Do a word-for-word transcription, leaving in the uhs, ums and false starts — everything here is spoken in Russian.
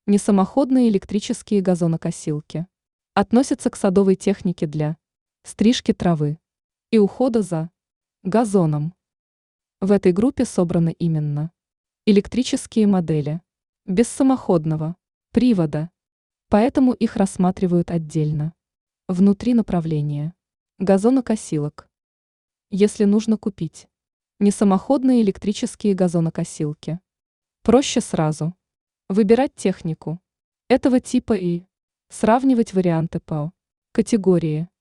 Несамоходные электрические газонокосилки относятся к садовой технике для стрижки травы и ухода за газоном. В этой группе собраны именно электрические модели без самоходного привода, поэтому их рассматривают отдельно. Внутри направления газонокосилок. Если нужно купить несамоходные электрические газонокосилки, проще сразу выбирать технику этого типа и сравнивать варианты по категории.